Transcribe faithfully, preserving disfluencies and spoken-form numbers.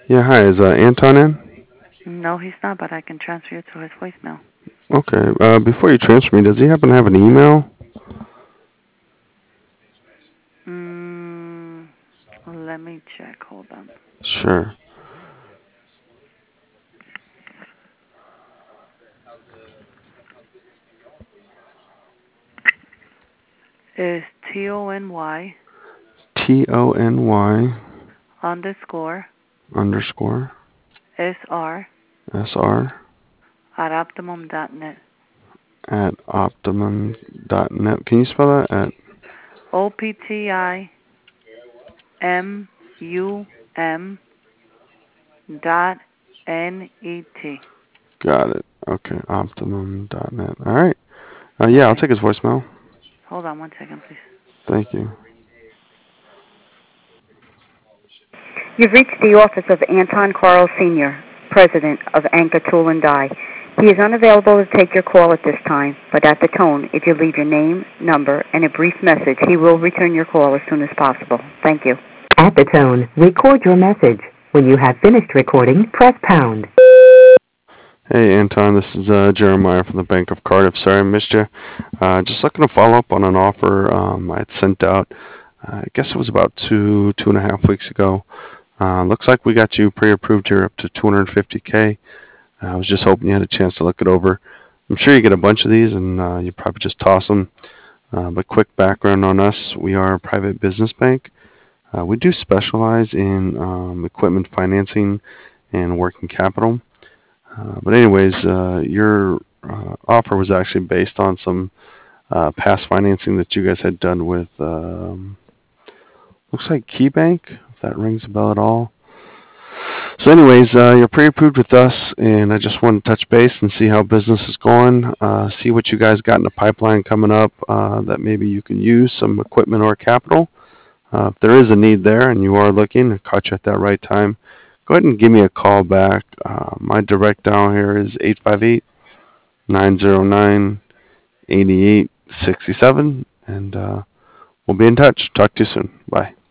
Yeah, hi. Is uh, Anton in? No, he's not, but I can transfer you to his voicemail. Okay. Uh, before you transfer me, does he happen to have an email? Mm, let me check. Hold on. Sure. It's T O N Y T O N Y underscore underscore S R S R at optimum dot net. at optimum dot net. Can you spell that? At O P T I M U M dot N E T. got it. Okay, optimum dot net. All right. Uh, yeah, I'll Okay. take his voicemail. Hold on one second, please. Thank you. You've reached the office of Anton Quarles Senior, President of Anchor Tool and Die. He is unavailable to take your call at this time, but at the tone, if you leave your name, number, and a brief message, he will return your call as soon as possible. Thank you. At the tone, record your message. When you have finished recording, press pound. Hey, Anton. This is uh, Jeremiah from the Bank of Cardiff. Sorry I missed you. Uh, just looking to follow up on an offer um, I had sent out. Uh, I guess it was about two two and a half weeks ago. Uh, looks like we got you pre-approved here up to two hundred fifty k. Uh, I was just hoping you had a chance to look it over. I'm sure you get a bunch of these, and uh, you probably just toss them. Uh, but quick background on us: we are a private business bank. Uh, we do specialize in um, equipment financing and working capital. Uh, but anyways, uh, your uh, offer was actually based on some uh, past financing that you guys had done with, um, looks like KeyBank, if that rings a bell at all. So anyways, uh, you're pre-approved with us, and I just want to touch base and see how business is going, uh, see what you guys got in the pipeline coming up uh, that maybe you can use, some equipment or capital. Uh, if there is a need there and you are looking, I caught you at that right time, go ahead and give me a call back. Uh, my direct dial here is eight five eight, nine zero nine, eight eight six seven, and uh, we'll be in touch. Talk to you soon. Bye.